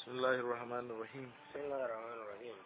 بسم الله الرحمن الرحيم. بسم الله الرحمن الرحيم.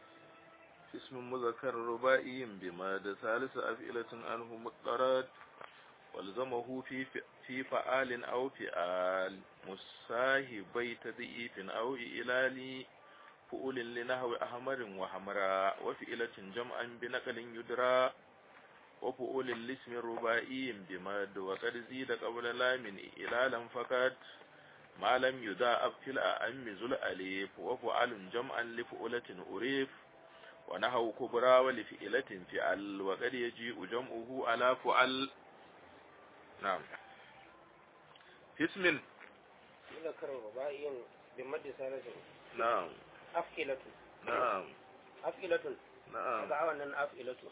اسم مذكر رباعي بماد ثالث أفئلة عنه مضطرد والزمه في فعال أو فعال مساهبي تضعيف أو إلال فؤول لنحو أحمر وحمراء وفئلة جمعا بنقل يدرى وفؤول لاسم رباعي بماد وقد زيد قبل لام إلالا فقط ما لم يضاعف في الأئم ذو الأليف وفعل جمعا لفؤلة أريف ونحو كبرى ولفئلة فعل وقد يجيء جمعه على فعل. نعم. في اسم مذكر رباعي بمد ثالث. نعم. أفئلة. نعم. أفئلة. نعم. kaga wannan af'ilatu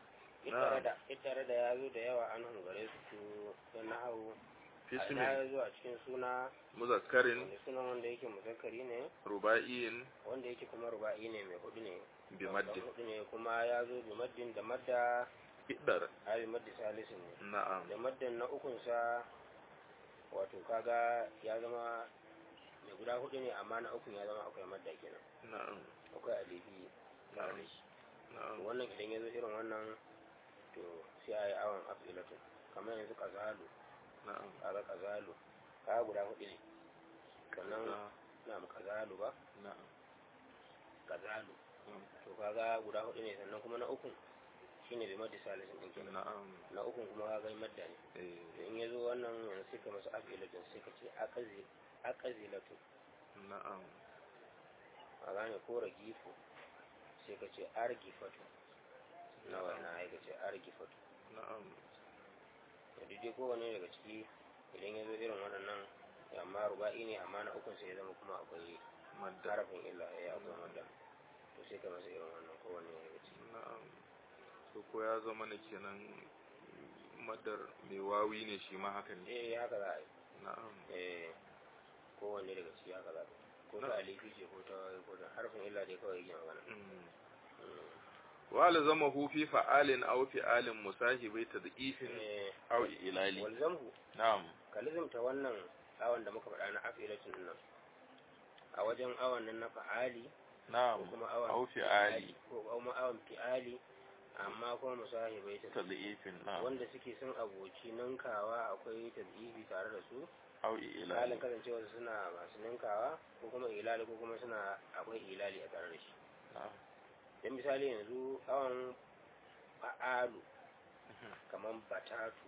ita da ya zo da yawa an hungare su da nahawu في اسم ya zo a cikin suna مذكر sunan wanda yake muzakkari ne رباعي wanda yake kuma ruba'i ne mai hudu ne بمد hudu ne kuma ya zo bi maddin da madda إقدر. a bi maddi salisu ne نعم. da maddan na ukunsa wato kaga ya zama mai guda hudu ne amma na ukun ya zama akwai madda kenan نعم. akwai alifi tare da shi نعم. wannan idan ya zo irin wannan to sai a yi awon af'ilatun kamar yanzu kazalu نعم. kaga kazalu kaga guda hudu ne sannan na kazalu ba نعم. kazalu to kaga guda hudu ne sannan kuma na ukun shine bai madda salisin din kenan نعم. na ukun kuma kaga madda ne to in ya zo wannan yanzu sai ka masa af'ilatun sai ka ce aqazilatu نعم. a gane ko ragifu sai ka ce argifatu na wannan ya ce argifatu نعم. da dai kowane daga ciki idan ya zo irin waɗannan amma ruba'i ne amma na ukun sai ya zama kuma akwai مد. harafin illa ya akwai madda to sai ka masa irin wannan kowane daga ciki na'am. So ko ya zama ne kenan madar mai wawi ne shi ma haka ne. haka za a yi Na'am. kowane daga ciki haka za a yi ko ta alifi ce ko ta harafin illa dai kawai yake magana ولزمه في فعال أو فعال مساهب تضعيف أو إلال. walzamhu نعم. ka lizimta wannan awon da muka faɗa na afilatun nan a wajen awon nan na fa'ali نعم. ko kuma awon أو فعال ko kuma awon fi'ali amma kuma musahibai ta تضعيف. نعم. wanda suke sun aboci ninkawa akwai tadhibi tare da su أو halin إلال. kasancewa suna masu ninkawa ko kuma ilali ko kuma suna akwai ilali a tare da shi نعم. dan misali yanzu awon fa'alu kaman batatu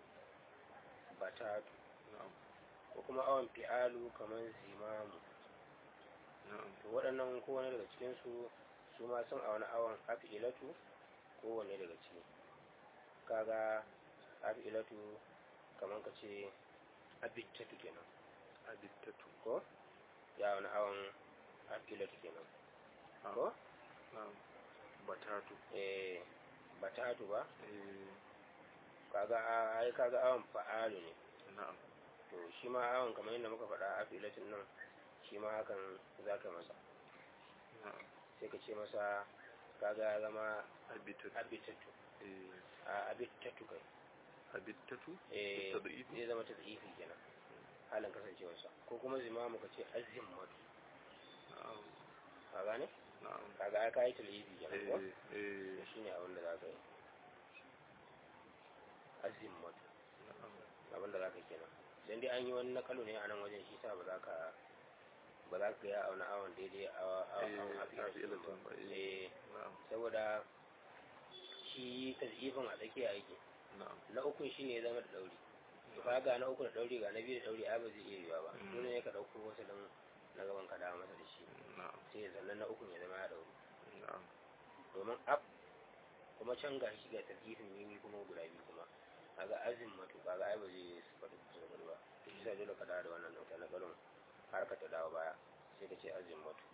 نعم. ko kuma awon fi'alu kaman zimamu نعم. to waɗannan kowane daga cikin su ma sun auna awon af'ilatu kowane daga ciki kaga af'ilatu kaman ka ce abittatu kenan أبتة. ko ya wani awon af'ilatu kenan ko نعم. بتاتو. batatu ba kaga awon fa'alu ne نعم. to shi ma awon kamar yadda muka faɗa af'ilatun nan shi ma hakan za ka masa نعم. sai ka ce masa kaga ya zama أبتة. abittatu abittatu kai أبتة. تضعيف. zai zama ta da'ifi kenan halin kasancewarsa ko kuma zimamu ka ce azimmatu نعم. ka gane نعم. kaga ai kai talibi kenan ko إيه. shine abin da za ka yi azimmatu abin da za ka kenan dan dai an yi wani nakalu ne a nan wajen shi sa ba za ka ya auna awon daidai awon af'ilatun ba نعم. saboda shi tazifin a tsakiya yake نعم. na ukun shine ya zama da dauri to kaga na uku da dauri ga na biyu da dauri ai ba zai iya yiwa ba dole ne ka dauko wasu dan na gaban ka dawo masa da shi نعم. sai sannan na ukun ya zama ya dauri نعم. domin ab kuma can ga shi ga tazifin mimi kuma guda biyu kuma kaga azimmatu kaga ai ba zai sifatu kusa ba to shi sai dole ka dawo da wannan dauka na kalon har ka ta dawo baya sai ka ce azimmatu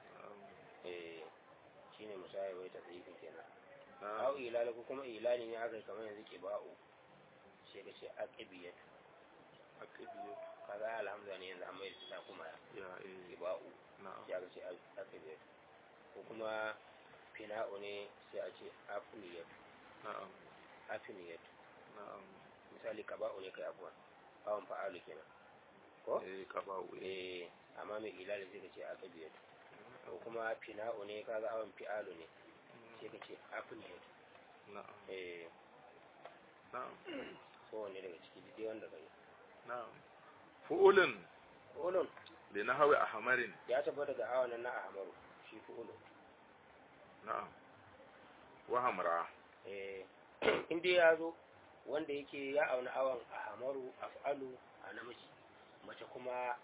shine musayi wai tazifin kenan au ilal ko kuma ilali ne aka kamar yanzu kiba'u sai ka ce aqibiyatu أكيد. kaga alhamza ne yanzu amma ta kuma يا kiba'u نعم. sai aka ce aqibiyatu ko kuma fina'u ne sai a ce afniyatu نعم. afniyatu نعم. misali kaba'u ne kai abuwa awon fa'alu kenan ko qaba'u amma mai ilali sai ka ce aqabiyatu ko kuma fina'u ne kaga awan fi'alu ne sai ka ce afniyatu na'am na'am ko ne daga ciki dai wanda kai na'am fu'ulun fu'ulun li nahwi ahmarin ya tabbata daga awan na ahmaru shi fu'ulun na'am wa hamra inda ya zo wanda yake ya auna awan ahmaru af'alu a namiji mace kuma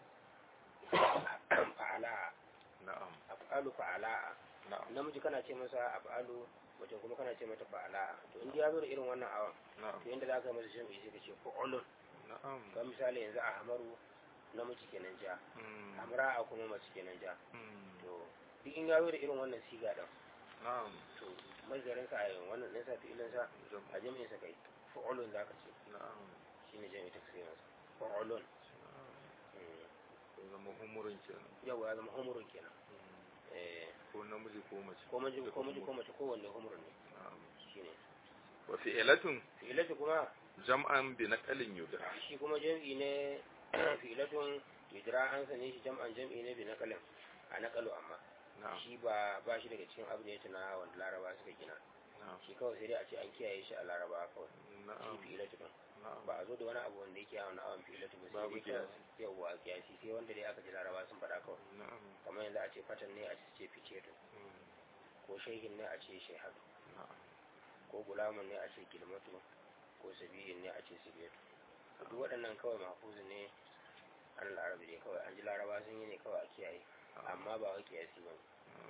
fa'ala na'am af'alu fa'ala na'am namiji kana ce masa af'alu mace kuma kana ce mata fa'ala to inda ya zo da irin wannan awan na'am to yanda za ka yi masa jami'i sai ka ce fu'ulun na'am kan misali yanzu ahmaru namiji kenan ja hamra a kuma mace kenan ja to duk in ya zo da irin wannan siga din na'am to mazarin sa a wannan ɗinsa fi'ilin sa a jami'in sa kai fu'ulun za ka ce na'am shine jami'i taksirin sa fu'ulun ko zama umurin kenan yawa ya zama humurun kenan ko namiji ko mace ko mace ko wanne humurun ne na'am shine wa fi'latun fi'ilatu kuma jam'an bi naqalin yudra shi kuma jam'i ne fi'latun yudra an sane shi jam'an jam'i ne bi naqalin a naqalu amma na'am shi ba shi daga cikin abu ne na wanda laraba suka gina na'am shi kawai sai dai a ce an kiyaye shi a laraba kawai shi na'am fi'ilatu din na'am ba a zo da wani abu wanda yake yawon awon fi'ilatu ba sai Babu dai kawai yawa kiyasi sai wanda dai aka ji laraba sun faɗa kawai na'am kamar yanzu a ce fatan ne a ce ficetu ko shehin ne a ce shehadu na'am ko gulamun ne a ce kilmatu ko sabiyin ne a ce sibiyatu duk waɗannan kawai mahfuzin ne an larabi ne kawai an ji laraba sun yi ne kawai a kiyaye amma ba wa kiyasi ba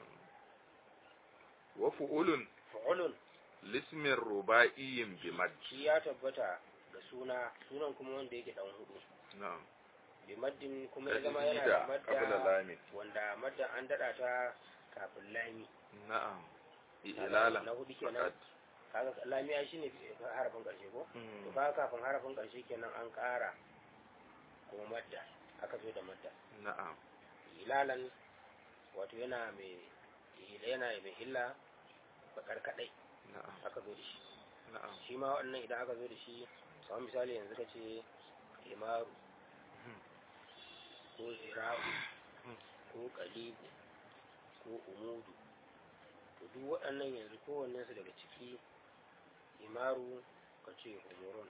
wa fu'ulun fa'ulun lismin ruba'iyyin bi mad shi ya tabbata da sunan kuma wanda yake dan hudu na'am bi maddin kuma ya zama yana da qabla madda lamin wanda madda an dada ta kafin lami na'am ilalan na hudu kenan kaga lami ai shine harafin karshe ko to kaga kafin harafin karshe kenan an ƙara kuma madda aka zo da madda na'am ilalan wato yana mai illa bakar kadai na'am aka zo da shi na'am shi ma wannan idan aka zo da shi kamar misali yanzu ka ce imaru ko zira'u ko kalibu ko umudu to duk waɗannan yanzu kowannen su daga ciki imaru ka ce umurun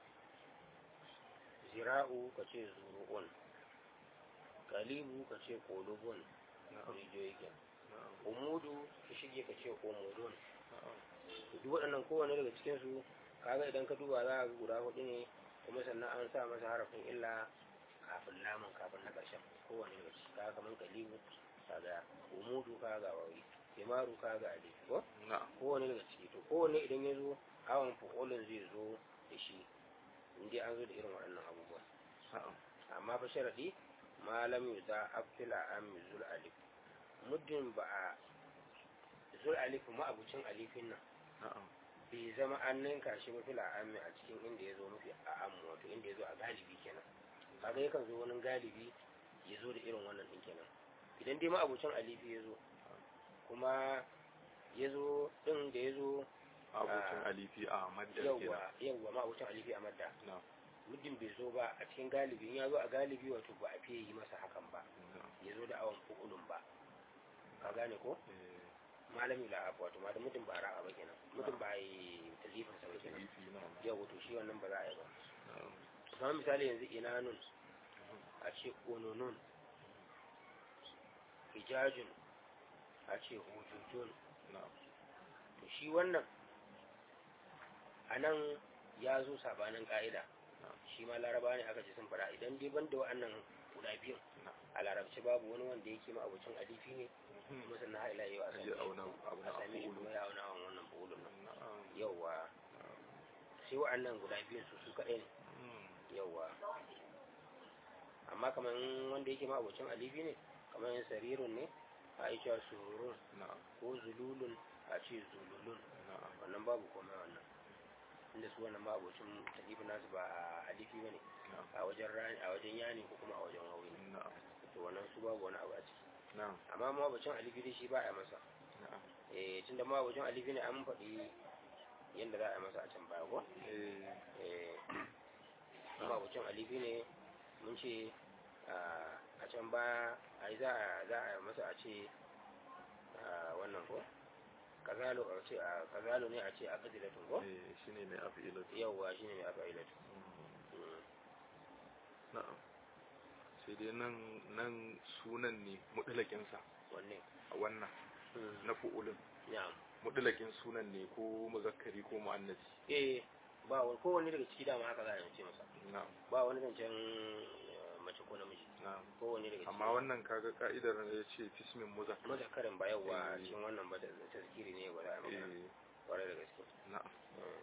zira'u ka ce zuru'un kalibu ka ce kolubun rijiyoyi ke umudu ka shige ka ce umudun duk waɗannan kowanne daga cikinsu kaga idan ka duba za a ga guda hudu ne kuma sannan an sa masa harafin illa kafin lamun kafin na ƙarshen kowanne daga ciki kaga kamar kalibu kaga umudu kaga wawi imaru kaga alif ko kowanne daga ciki to kowanne idan ya zo awon fu'ulun zai zo da shi inda an zo da irin waɗannan abubuwa amma fa sharadi malam yuza afil am zul alif muddin ba a zul alif ma abucin alifin nan bai zama an ninka shi mafi la'ammi a cikin inda ya zo mafi a ammu wato inda ya zo a galibi kenan kaga yakan zo wani galibi ya zo da irin wannan ɗin kenan idan dai ma'abucin alifi ya zo kuma ya zo ɗin da ya zo abucin alifi a madda yawwa ma'abucin alifi a madda muddin bai zo ba a cikin galibi in ya zo a galibi wato ba a fiye yi masa hakan ba ya zo da awon fu'ulun ba ka gane ko malami la abu wato ma da mutum ba ra'a ba kenan mutum ba yi talifin sa ba kenan yau wato shi wannan ba za a yi ba kamar misali yanzu ina nun a ce ononun hijajun a ce hujujun to shi wannan a nan ya zo sabanin ka'ida shi ma laraba ne aka ce sun fara idan dai ban da wa'annan guda biyu a larabci babu wani wanda yake ma abucin alifi ne kuma sannan haila yau a sami shi kuma ya auna wannan bulun yauwa sai wa'annan guda biyun su kaɗai ne yauwa amma kamar wanda yake ma abucin alifi ne kamar yin sarirun ne a yi cewa sururun ko zululun a ce zululun wannan babu komai wannan inda su wannan ma abocin talifin nasu ba a alifi ba ne a wajen yani ko kuma a wajen wawi ne to wannan su babu wani abu a ciki amma ma abocin alifi dai shi ba a masa tun da ma abocin alifi ne an faɗi yadda za a masa a can baya ko ma abocin alifi ne mun ce a can baya ai za a masa a ce wannan ko kazalo a ce kazalo ne a ce a qadilatun ko shine mai af'ilatu yawa shine mai af'ilatu na'am sai dai nan sunan ne mudalakin sa wanne wannan na fu'ulun na'am mudalakin sunan ne ko muzakkari ko muannasi ba wani kowanne daga ciki dama haka za a ce masa na'am ba wani zancen mace ko namiji na'am kowanne daga ciki amma wannan kaga ka'idar ya ce fismin muzakkarin ba yawa cikin wannan ba da tazkiri ne ba da magana kwarai da gaske na'am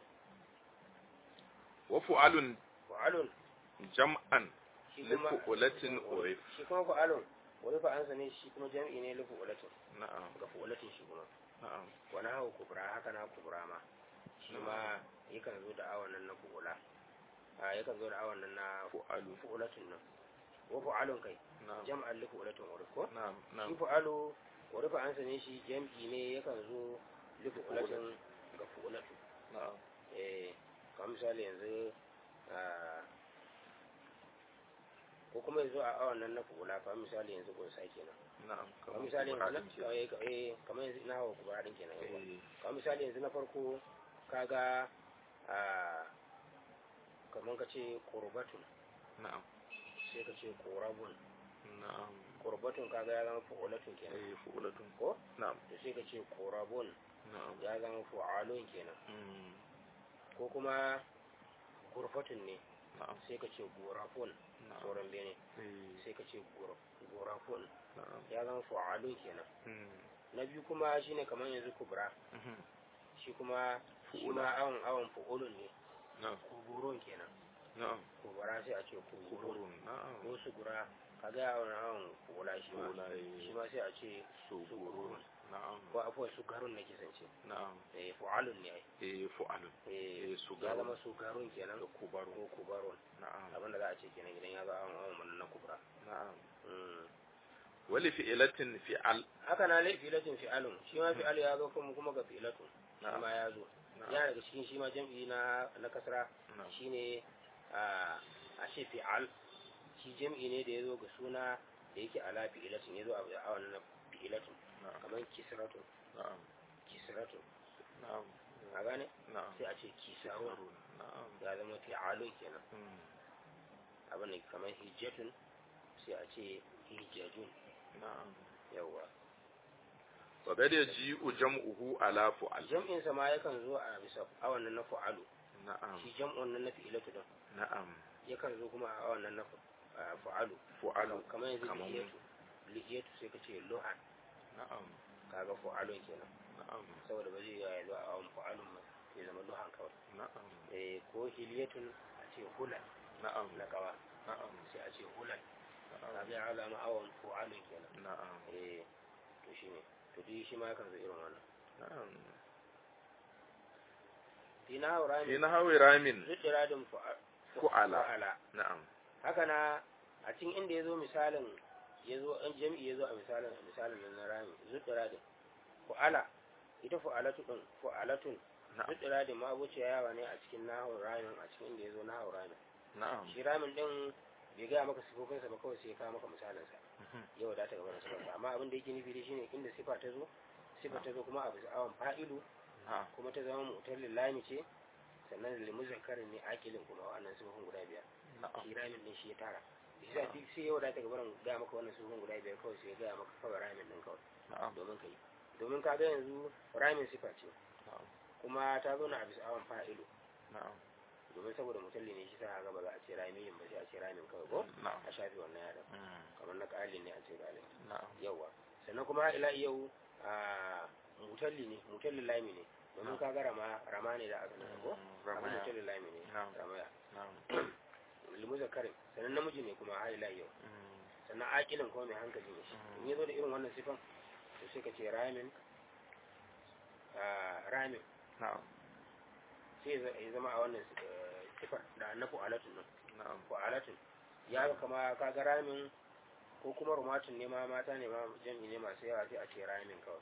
wa fu'alun jam'an lifu'ulatin urif shi kuma fa'alun wani fa'ansa ne shi kuma jam'i ne lifu'ulatin na'am ga fu'ulatin shi kuma na'am wani hawa kubra haka na kubra ma shi ma yakan zo da awon nan na fu'ula yakan zo da awon nan na fu'ulatin nan wa fu'alun kai jam'an lifu'ulatin urif ko shi fu'alu wani fa'ansa ne shi jam'i ne yakan zo lifu'ulatin ga fu'ulatu na'am kamar misali yanzu ko kuma yanzu a awon nan na fu'ula kamar misali yanzu gunsa kenan na'am kamar misali yanzu kamar yanzu ina hawa kubra din kenan kamar misali yanzu na farko kaga kamar ka ce qurbatun na'am sai ka ce qurabun na'am qurbatun kaga ya zama fu'ulatun kenan fu'ulatun ko na'am to sai ka ce qurabun na'am ya zama fu'alun kenan ko kuma gurfatun ne sai ka ce gurafun sauran bene sai ka ce gurafun ya zama fu'alun kenan na biyu kuma shine kamar yanzu kubra shi kuma awon fu'ulun ne kuburun kenan kubura sai a ce kuburun ko su gura kaga awon fu'ula shi ma sai a ce suburun ko afuwa sugarun na kisance fu'alun ne fu'alun ya zama sugarun kenan da kubarun ko kubarun abinda za a ce kenan idan ya zo awon na kubra wali fi'ilatin fi'al haka na lai fi'ilatin fi'alun shi ma fi'al ya zo kuma ga fi'ilatun shi ma ya zo yana daga cikin shi ma jam'i na kasra shine a ce fi'al shi jam'i ne da ya zo ga suna da yake ala fi'ilatin ya zo a wannan fi'ilatun kamar kisratun a gane sai a ce kisarun ya zama fi'alun kenan abin da kamar hijjatun sai a ce hijjajun yawa wa gada yaji'u jam'uhu ala fu'al jam'in sa ma yakan zo a bisa awan nan na fu'alu na'am shi jam'un nan na fi'ilatu din na'am yakan zo kuma a awan nan na fu'alu kamar yanzu lihiyatu sai ka ce luhan na'am kaga fu'alun kenan na'am saboda ba zai yi a awan fu'alun ba ya zama luhan kawai na'am ko hiliyatun a ce hulan na'am na kawa na'am sai a ce hulan kaga ya alama awan fu'alun kenan na'am to shine to dai shi ma yakan zo irin wannan na'am fi na hawi ramin zuɗiradin fu'ala na'am haka na a cikin inda ya zo misalin ya zo an jami'i ya zo a misalin na rami zuɗiradin fu'ala ita fu'alatun zuɗiradin ma wuce yawa ne a cikin nahawar ramin a cikin inda ya zo nahawar ramin na'am shi ramin din bai gaya maka sifofinsa ba kawai sai ya kawo maka misalinsa yau da ta gaba da sifarsa amma abin da yake nufi da shine inda sifa ta zo kuma a bisa awon fa'ilu kuma ta zama mutar lillami ce sannan limuzakkar ne akilin kuma wannan sifofin guda biyar shi ramin din shi ya tara bisa duk sai yau da ta gaba gaya maka wannan sifofin guda biyar kawai sai ya gaya maka kawai ramin din kawai domin ka ga yanzu ramin sifa ce kuma ta zo na a bisa awon fa'ilu domin saboda mutalli ne shi sa ga ba za a ce ramin ba sai a ce ramin kawai ko a shafi wannan yaran kamar na ƙalin ne a ce ƙalin yawa sannan kuma ila yau a mutallin lami ne domin ka ga rama ne da aka nuna ko kamar mutallin lami ne ramaya limuzakarin sannan namiji ne kuma har ila yau sannan akilin kuma mai hankali ne shi in ya zo da irin wannan sifan to sai ka ce ramin sai ya zama a wannan sifar da na fu'alatun nan fu'alatun ya kama kaga ramin ko kuma rumatun ne ma mata ne ma jami'i ne masu yawa sai a ce ramin kawai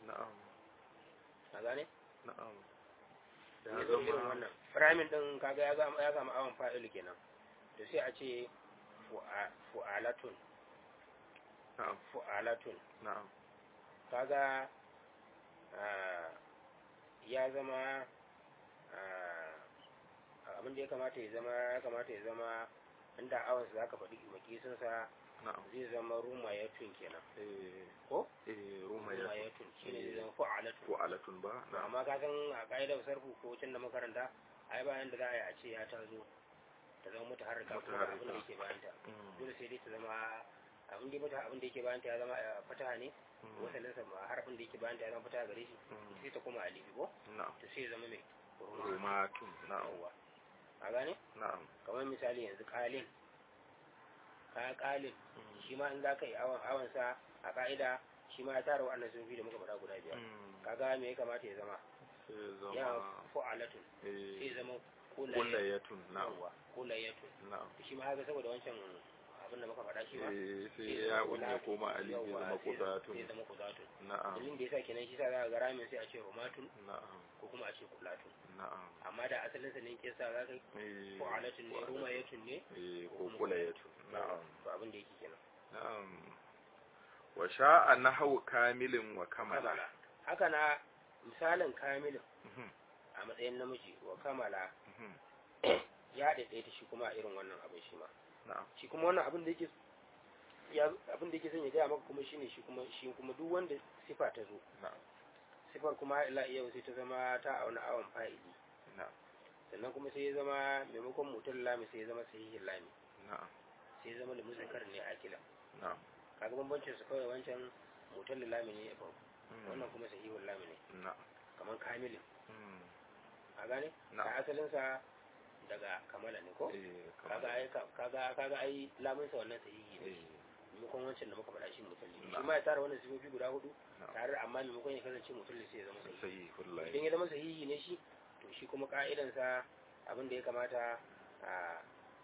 a gane? ya zo irin wannan ramin din kaga ya zama awon fa'ilu kenan to sai a ce fu'alatun na'am fu'alatun na'am kaga ya zama abin da ya kamata ya zama inda awansa za ka faɗi makisinsa na'am zai zama rumayatun kenan ko? rumayatun shi ne zai zama fu'alatun ba na'am amma ka san a ƙa'idar sarfu ko can da makaranta ai bayan da za a yi a ce ya tazo ta zama mata harka ko abin da yake bayan ta dole sai dai ta zama abin da yake bayan ta ya zama fataha ne wasalinsa ma harfin da yake bayan ta ya zama fataha gare shi sai ta koma alifi ko to sai ya zama mai rumatun na'am a gane na'am kamar misali yanzu qalin qalin shi ma in za ka yi awon sa a ka'ida shi ma ya tara wa'annan sun fi da muka faɗa guda biyar kaga me ya kamata ya zama ya fu'alatun sai ya zama kulayatun na'am kulayatun na'am shi ma haka saboda wancan abin da muka faɗa shi ma sai ya unne koma alifi zama kudatun sai zama kudatun na'am dalilin da yasa kenan shi sa za ka ga ramin sai a ce rumatun na'am ko kuma a ce kulatun na'am amma da asalin sa ne kisa za ka yi fu'alatun ne rumayatun ne ko kulayatun na'am to abin da yake kenan na'am wa sha'a nahwu kamilin wa kamala haka na misalin kamilin a matsayin namiji wa kamala ya daidaita shi kuma a irin wannan abin shi ma shi kuma wannan abin da yake son ya gaya maka kuma shine shi kuma duk wanda sifa ta zo sifar kuma ila iya sai ta zama ta auna awon fa'ili sannan kuma sai ya zama maimakon mutum lami sai ya zama sahihin lami sai ya zama da musakkar ne a kila kaga bambancin su kawai wancan mutum lami ne ya farko wannan kuma sahihul lami ne kamar kamilin a gane a asalinsa daga kamala ne ko kaga ai lamunsa wannan sahihi ne maimakon wancan da muka faɗa shi mutalli shi ma ya tara wannan sifofi guda hudu tare amma maimakon ya kasance mutalli sai ya zama sahihi idan ya zama sahihi ne shi to shi kuma ka'idansa abin da ya kamata a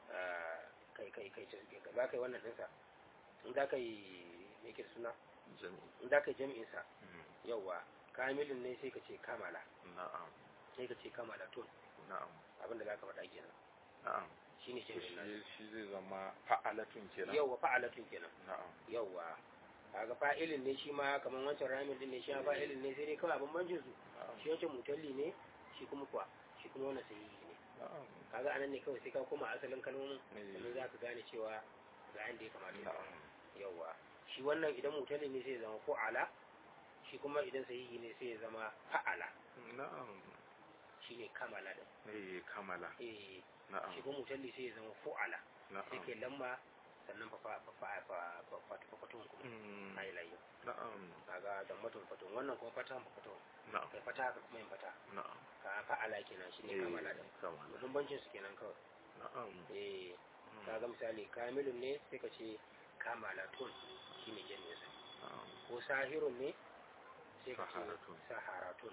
kai za ka yi wannan ɗinsa in za ka yi yake suna in za ka yi jami'insa yauwa kamilin ne sai ka ce kamala sai ka ce kamala tun abin da za ka faɗa kenan na'am shi ne shi zai zama fa'alatun kenan yauwa fa'alatun kenan na'am yauwa kaga fa'ilin ne shi ma kamar wancan ramin din ne shi ma fa'ilin ne sai dai kawai abin banjin su shi wancan mutalli ne shi kuma wannan sahihi ne kaga anan ne kawai sai ka koma asalin kalmomin sannan za ka gane cewa ga yanda ya kamata yauwa shi wannan idan mutalli ne sai ya zama fu'ala shi kuma idan sahihi ne sai ya zama fa'ala na'am shi ne kamala din kamala na'am shi kuma mutalli sai ya zama fu'ala sai ke lamma sannan fatun kuma ai layi na'am kaga da matun fatun wannan kuma fatun na'am kai fata ka kuma yin fata na'am ka fa'ala kenan shine kamala din bambancin su kenan kawai na'am kaga misali kamilun ne sai ka ce kamalatun shine jami'in sa ko sahirun ne sai ka ce saharatun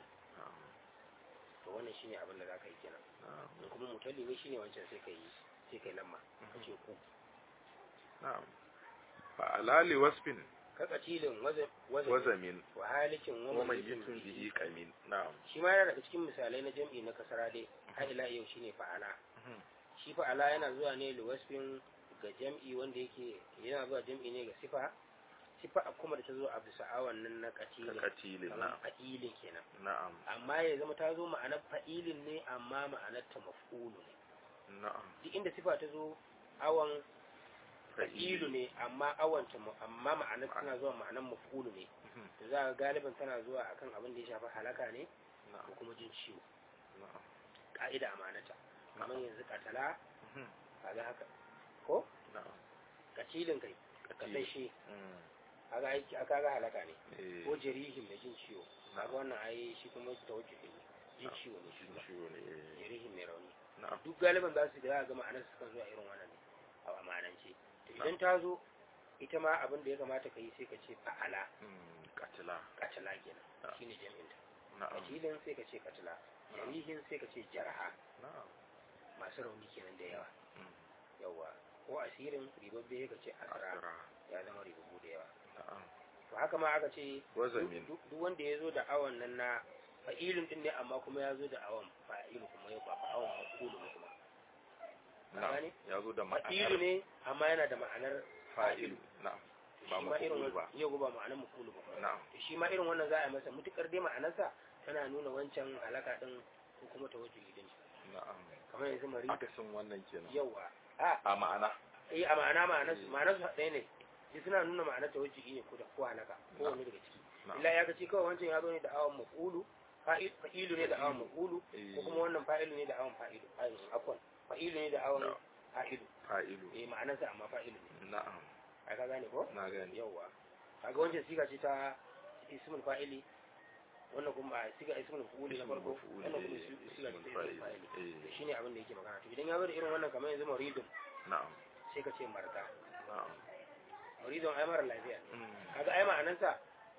to wannan shine abin da zaka yi kenan in kuma mutalli ne shine wancan sai kai lamma ka ce ku na'am fa alali wasfin kakacilin wazamin wa halikin wa mayyitun bihi qamin na'am shi ma yana daga cikin misalai na jam'i na kasara dai har ila yau shine fa'ala shi fa'ala yana zuwa ne li wasfin ga jam'i wanda yake yana zuwa jam'i ne ga sifa kuma da ta zo a bisa awan nan na katilin na'am fa'ilin kenan na'am amma ya zama ta zo ma'anar fa'ilin ne amma ma'anar ta maf'ulu ne na'am duk inda sifa ta zo awan fa'ilu ne amma awanta amma ma'anar tana zuwa ma'anar maf'ulu ne to za ga galiban tana zuwa akan abin da ya shafi halaka ne ko kuma jin ciwo ka'ida amanata kamar yanzu katala kaga haka ko katilin kai kasashe kaga aiki kaga halaka ne ko jarihin da jin ciwo kaga wannan ai shi kuma tawajjuh ne jin ciwo ne jarihin mai rauni duk galiban za su ga ma'anar su kan zuwa irin wannan ne a amanance idan ta zo ita ma abin da ya kamata ka yi sai ka ce fa'ala katila kenan shine jami'in ta katilin sai ka ce katila jarihin sai ka ce jarha masu rauni kenan da yawa ko asirin ribabbe ka ce asra ya zama ribabbu da yawa to haka ma aka ce duk wanda ya zo da awon nan na fa'ilun din ne amma kuma ya zo da awon fa'ilu kuma ya ba awon maqulu kuma na'am ya zo da ma'anar fa'ilu ne amma yana da ma'anar fa'ilu na'am ba shi ma irin maf'ul ba yau ba ma'anar maf'ul ba na'am shi ma irin wannan za a yi masa mutukar dai ma'anarsa tana nuna wancan halaka din ko kuma tawajjuhi din na'am kamar yanzu mari akasin wannan kenan yawa a ma'ana a ma'ana ma'anar su ɗaya ne shi suna nuna ma'anar tawajjuhi ne ko da ko halaka ko wani daga ciki illa ya ga ci kawai wancan ya zo ne da awon maf'ulu fa'ilu ne da awon maf'ulu ko kuma wannan fa'ilu ne da awon fa'ilu afwan fa'ilu ne da awon fa'ilu ma'anarsa amma fa'ilu ne na'am ai ka gane ko na gane yawa kaga wancan siga ce ta ismul fa'ili wannan kuma siga ismul maf'uli na farko wannan kuma siga ce ta ismul fa'ili shine abin da yake magana to idan ya zo da irin wannan kamar yanzu maridun na'am sai ka ce marda na'am maridun ai mara lafiya kaga ai ma'anarsa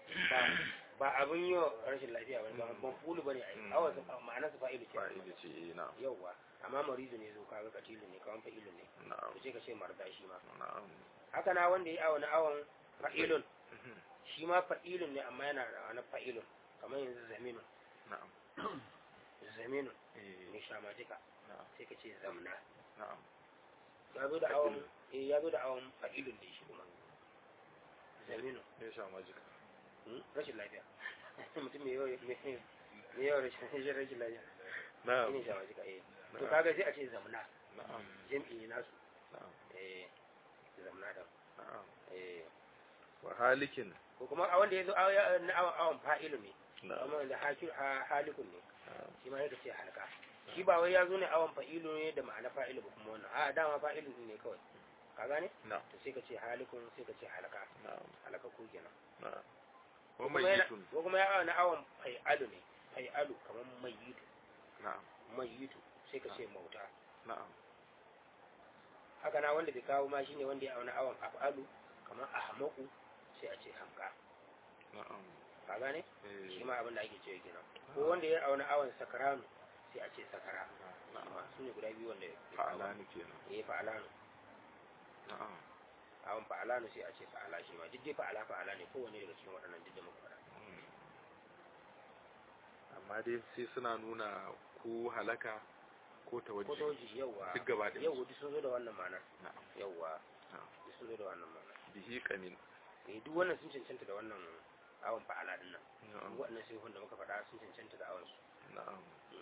ba abin yi rashin lafiya ba ba maf'ulu bane ai awa ma'anarsa fa'ilu ce fa'ilu ce na'am yawa amma maridu ne zo kaga katilu ne kawan fa'ilu ne na'am to sai ka ce marda shi ma na'am haka na wanda ya awon awon fa'ilun shi ma fa'ilun ne amma yana da wani fa'ilun kamar yanzu zaminun na'am zaminun ne shamajika sai ka ce zamna na'am ya zo da awon ya zo da awon fa'ilun da shi kuma zaminun ne shamajika rashin lafiya mutum mai yawa rashin lafiya na'am ne shamajika to kaga sai a ce zamna na'am jam'i ne nasu na'am zamna da na'am wa halikin ko kuma a wanda ya zo na awon fa'ilu ne amma da halikun ne shi ma yake ce halka shi ba wai ya zo ne awon fa'ilu ne da ma'ana fa'ilu ba kuma wannan a dama fa'ilu ne kawai ka gane to sai ka ce halikun sai ka ce halka halaka ko kenan wa mayyitun ko kuma ya na awon fai'alu ne fai'alu kamar mayyitu na'am mayyitu sai ka ce mauta na'am haka na wanda bai kawo ma shine wanda ya auna awon af'alu kamar ahmaku sai a ce hamka na'am ka gane shi ma abin da ake cewa kenan ko wanda ya auna awon sakaranu sai a ce sakara na'am su ne guda biyu wanda fa'alanu kenan fa'alanu na'am awon fa'alanu sai a ce fa'ala shi ma duk dai fa'ala ne kowanne daga cikin waɗannan duk da muka faɗa amma dai sai suna nuna ko halaka ko tawajjuhi ko tawajjuhi yawa duk gaba ɗaya yawa duk sun zo da wannan ma'anar na'am yawa duk sun zo da wannan ma'anar bihi qamin duk wannan sun cancanta da wannan awon fa'ala din nan duk waɗannan sai wanda muka faɗa sun cancanta da awon su na'am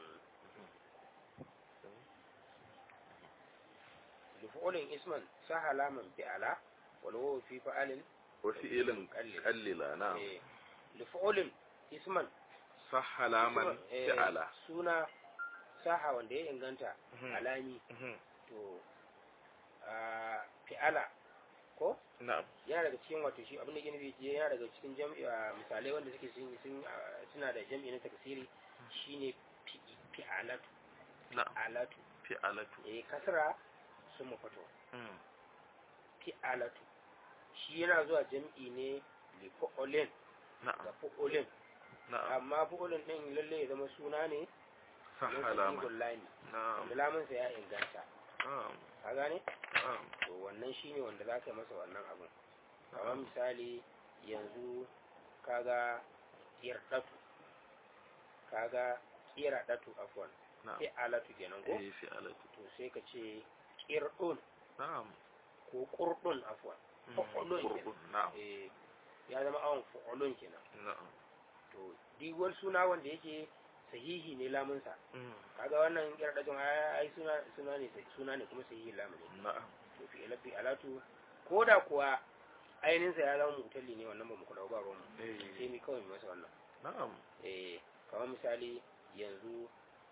lifu'ulin isman sahala man fi'ala wal wawu fi fa'alin wa fi'ilin qallila na'am lifu'ulin isman sahala man fi'ala suna saha wanda ya inganta alami to fi'ala ko na'am yana daga cikin wato shi abin da yake nufi yana daga cikin misalai wanda suke suna da jam'i na taksiri shine fi'alatu na'am fi'alatu kasra sun mafato fi'alatu shi yana zuwa jam'i ne li fu'ulin da fu'ulin amma fu'ulin din lalle ya zama suna ne sahala man na'am lamun sa ya inganta na'am ka gane na'am to wannan shine wanda zaka yi masa wannan abun kamar misali yanzu kaga irdatu kaga iradatu afwan fi'alatu kenan ko fi'alatu to sai ka ce qirdun na'am ko qurdun afwan fu'ulun na'am ya zama awon fu'ulun kenan na'am to diwal suna wanda yake sahihi ne lamunsa kaga wannan kirdatun ai suna ne kuma sahihi lamun ne na'am to fi alatu koda kuwa ainin sa ya zama mutalli ne wannan ba mu kula ba ruwan mu sai mi kawai masa wannan na'am kamar misali yanzu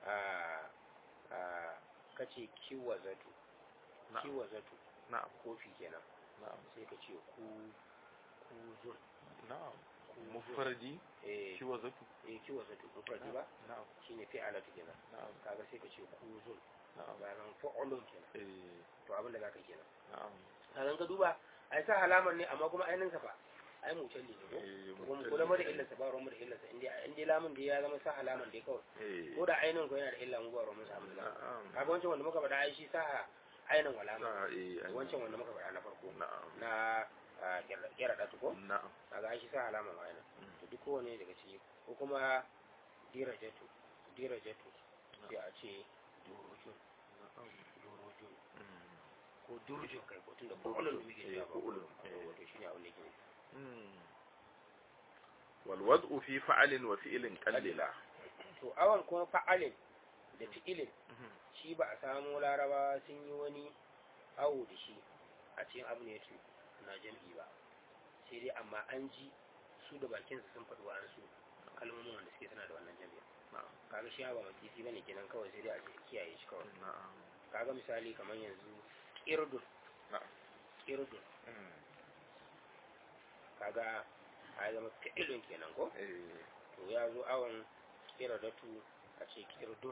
kace kiwazatu na'am kofi kenan na'am sai ka ce kuzun na'am mufardi kiwazatu kiwazatu mufardi ba na'am shine fi'alatu kenan na'am kaga sai ka ce kuzun na'am bayan fa'ulun kenan to abin da zaka kenan na'am kaga ka duba ai sa halaman ne amma kuma ainin sa fa ai mutalli ne ko kuma kula da illarsa ba ruwan da illarsa inda lamun da ya zama sa halaman dai kawai ko da ainin ko yana da illa mu ba ruwan sa amma kaga wancan wanda muka faɗa ai shi sa ainin walama wancan wanda muka faɗa na farko na kera da tuko na'am kaga shi sa halaman ainin to duk kowane daga ciki ko kuma dirajatu sai a ce durujun durdun ko durjun kai ko tunda fu'ulun da muke cewa fu'ulun wato shine abin da yake wal wad'u fi fa'alin wa fi'lin qallila to awan kuma fa'alin da fi'ilin shi ba a samu laraba sun yi wani awo da shi a cikin abu ne na jam'i ba sai dai amma an ji su da bakinsu sun faɗi wa'ansu kalmomin wanda suke suna da wannan jami'a kaga shi ba makisi bane kenan kawai sai dai a kiyaye shi kawai kaga misali kamar yanzu qirdun kaga a zama fi'ilun kenan ko to ya zo awon qirdatu a ce qirdun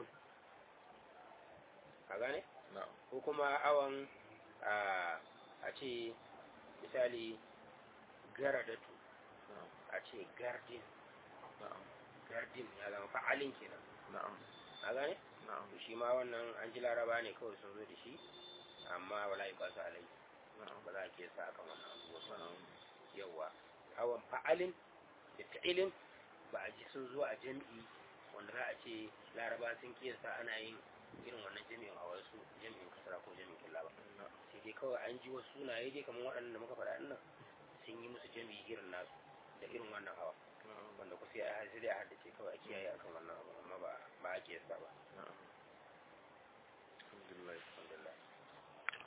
ka gane ko kuma awon a ce misali garadatu a ce gardin gardin ya zama fa'alin kenan a gane shi ma wannan an ji laraba ne kawai sun zo da shi amma wala yi ba su alai ba za a ke sa akan wannan abubuwa yawa hawan fa'alin da fi'ilin ba a ji sun zo a jam'i wanda za a ce laraba sun kiyasta ana yin irin wannan jami'in a wasu jami'in kasara ko jami'in killa ba sai dai kawai an ji wasu sunaye dai kamar waɗannan da muka faɗa nan sun yi musu jami'i irin nasu da irin wannan hawa wanda ku sai a dai a haddace kawai a kiyaye akan wannan abu amma ba a kiyasta ba alhamdulillah